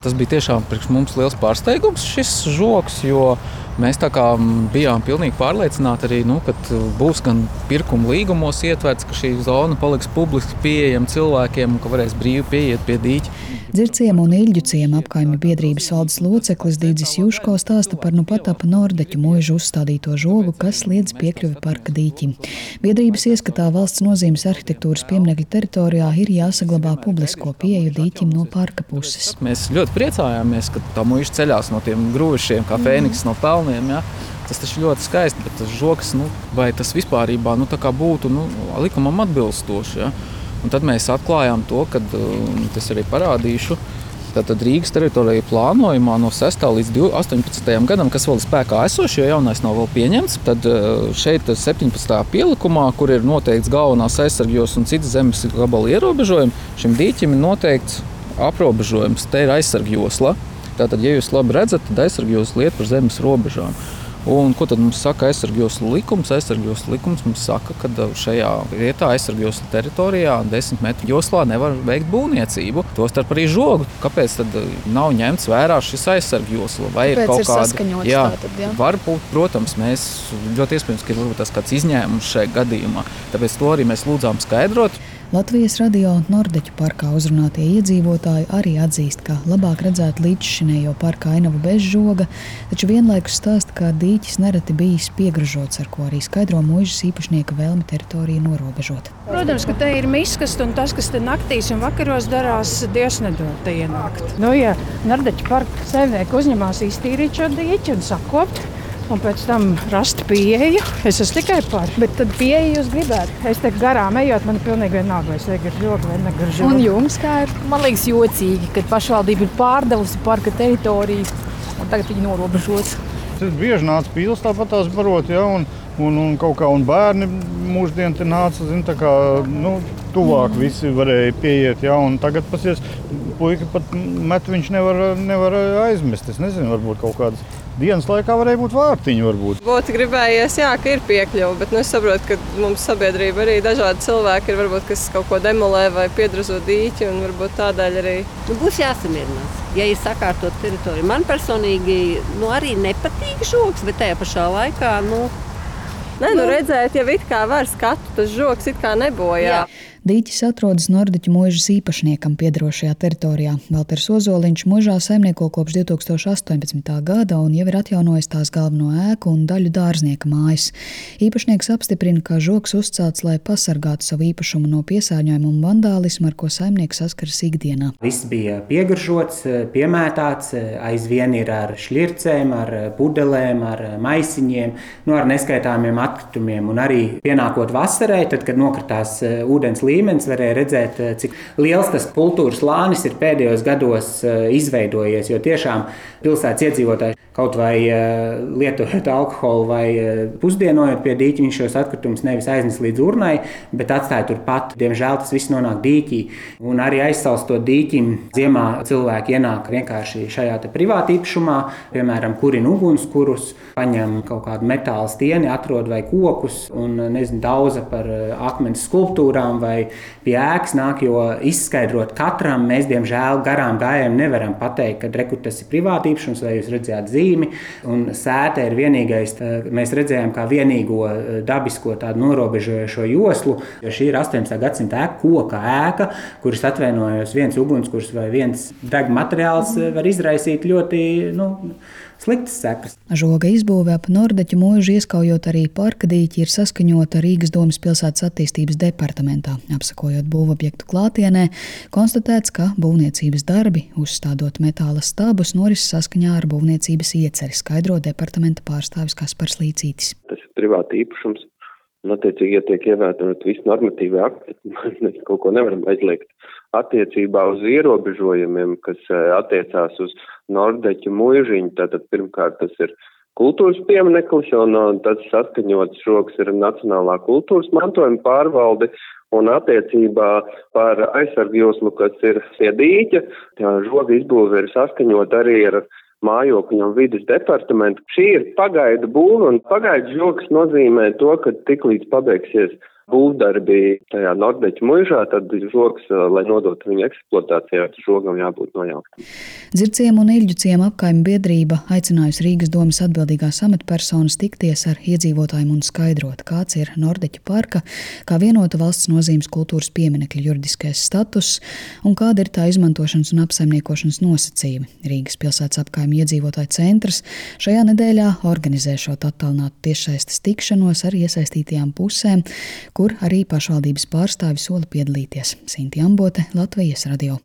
Tas bija tiešām priekš mums liels pārsteigums šis žogs, jo mēs tā kā bijām pilnīgi pārliecināti arī, ka būs gan pirkuma līgumos ietverts, ka šī zona paliks publiski pieejama cilvēkiem un ka varēs brīvi pieiet pie dīķa. Dzirciema un Iļģu ciema apkaimju biedrības valdes loceklis Dīdzis Juško stāsta par pat ap Nordeķu muižu uzstādīto žogu, kas liedz piekļuvi parka dīķim. Biedrības ieskatā valsts nozīmes arhitektūras pieminekļa teritorijā ir jāsaglabā publisko pieeju dīķim no parka puses. Mēs ļoti priecājāmies, ka tā muiža ceļās no tiem grūvišiem, kā fēniks no pelniem. Ja? Tas taču ļoti skaisti, bet tas žogs, vai tas vispārībā tā kā būtu likumam atbilstoši. Ja? Un tad mēs atklājām to, ka tas arī parādīšu. Tātad Rīgas teritorija plānojumā no 6. līdz 18. gadam, kas vēl spēkā esoši, jo jaunais nav vēl pieņemts, tad šeit 17. pielikumā, kur ir noteikts galvenās aizsargjos un citas zemes gabala ierobežojumi, šim dīķim ir noteikts aprobežojums. Te ir aizsargjosla. Tātad, ja jūs labi redzat, tad aizsargjosla iet par zemes robežām. Un ko tad mums saka aizsargjosla likums? Aizsargjosla likums mums saka, ka šajā vietā aizsargjosla teritorijā 10 metru joslā nevar veikt būvniecību. Tostarp arī žogu. Kāpēc tad nav ņemts vērā šis aizsargjosla? Vai ir kaut kāda? Varbūt, protams, mēs ļoti iespējams, ka ir varbūt tas kāds izņēmums šajā gadījumā. Tāpēc to arī mēs lūdzām skaidrot. Latvijas radio Nordeķu parkā uzrunātie iedzīvotāji arī atzīst, ka labāk redzēt līdzšinējo parka ainavu bez žoga, taču vienlaikus stāsta, ka dīķis nereti bijis piegražots, ar ko arī skaidro muižas īpašnieka vēlmi teritoriju norobežot. Protams, ka te ir miskast un tas, kas te naktīs un vakaros darās, Dievs nedod te ienākt. Ja Nordeķu parka saimnieki uzņemās iztīrīt šo dīķi un sakopt, un pēc tam rast pieeju. Es esmu tikai par. Bet tad pieeju jūs gribētu. Es te garām ejot, man ir pilnīgi vienalga, vai es tagad žogu vai negar žogu. Un jums kā ir? Man liekas jocīgi, kad pašvaldība ir pārdevusi parka teritoriju un tagad viņi norobežos. Tas bieži nāca pils tāpat tās barot, ja, un kaut kā un bērni mūsdien te nāca, tā kā, tuvāk visi varēja pieiet, ja, un tagad pasies, puika pat metu viņš nevar aizmest. Es nezinu, varbūt kaut kādas dienas laikā varēja būt vārtiņi varbūt. Būtu gribējies, ka ir piekļuva, bet es saprotu, ka mums sabiedrība arī dažādi cilvēki ir, varbūt, kas kaut ko demolē vai piedrazo dīķi, un varbūt tādēļ arī. Būs jāsamierinās, ja ir sakārtot teritoriju. Man personīgi arī nepatīk žogs, bet tajā pašā laikā, redzēt, ja it kā var skatu, tas žogs it kā nebojā. Dīķis atrodas Nordeķu muižas īpašniekam piederošajā teritorijā. Valters Ozoliņš muižā saimnieko kopš 2018. gada un jau ir atjaunojis tās galveno ēku un daļu dārznieka mājas. Īpašnieks apstiprina, ka žogs uzcelts, lai pasargātu savu īpašumu no piesārņojuma un vandālismu, ar ko saimnieks saskaras ikdienā. Viss bija piegaržots, piemētāts, aizvien ir ar šļircēm, ar pudelēm, ar maisiņiem, ar neskaitāmiem atkritumiem. Un arī pienākot vasarai, tad, kad nokritās ūdens līmenis, varēja redzēt, cik liels tas kultūras lānis ir pēdējos gados izveidojies, jo tiešām pilsētas iedzīvotāji kaut vai lietojot alkoholu vai pusdienojot pie dīķa, viņš šos atkritumus nevis aiznes līdz urnai, bet atstāja turpat. Diemžēl tas viss nonāk dīķī. Un arī aizsalstot dīķim, ziemā cilvēki ienāk vienkārši šajā te privāti īpašumā, piemēram, kurina ugunskurus, paņem kaut kādu metāla stieni, atrod vai kokus un daudza par akmens skulptūrām vai pie ēkas nāk, jo izskaidrot katram mēs, diemžēl, garām gājējiem nevaram pateikt, kad tas ir privāti īpašums vai jūs redzējāt zīmi, un sēta ir vienīgais, mēs redzējām kā vienīgo dabisko tādu norobežojošo joslu, jo šī ir 18. gadsimta ēka, koka ēka, kuras atvainojos viens ugunskurs vai viens deg materiāls var izraisīt ļoti, sliktas sekas. Žoga izbūve ap Nordeķu muižu ieskaujot arī parka dīķi ir saskaņota Rīgas domas pilsētas attīstības departamentā. Apsakojot būvobjektu klātienē, konstatēts, ka būvniecības darbi, uzstādot metāla stabus, noris saskaņā ar būvniecības ieceri, skaidro departamenta pārstāvis Kaspars Līcītis. Tas ir privāti īpašums, un attiecīgi, ja tiek ievērot visi normatīvi akti, mēs kaut ko nevaram aizliegt. Attiecībā uz ierobežojumiem, kas attiecās uz Nordeķu muižiņu, tātad pirmkārt tas ir kultūras piemineklis, un tas saskaņots žogs ir Nacionālā kultūras mantojuma pārvalde, un attiecībā par aizsargjoslu, kas ir pie dīķa, žoga izbūve ir saskaņot arī ar mājokļu un vides departamentu. Šī ir pagaidu būve, un pagaidu žogs nozīmē to, ka tiklīdz pabeigsies būvdarbi tajā Nordeķu muižā, tad žogs, lai nodotu viņu eksploatācijā, žogam jābūt nojauktam. Dzirciemu un Iļģu ciemu apkaimju biedrība aicinājusi Rīgas domas atbildīgās amatpersonas tikties ar iedzīvotājiem un skaidrot, kāds ir Nordeķu parka kā vienota valsts nozīmes kultūras pieminekļa juridiskais status un kāda ir tā izmantošanas un apsaimniekošanas nosacījumi. Rīgas pilsētas apkaimju iedzīvotāju centrs šajā nedēļā organizē šo attālinātu tiešsaistes tikšanos ar iesaistītajām pusēm, kur arī pašvaldības pārstāvi sola piedalīties. Sinti Ambote, Latvijas radio.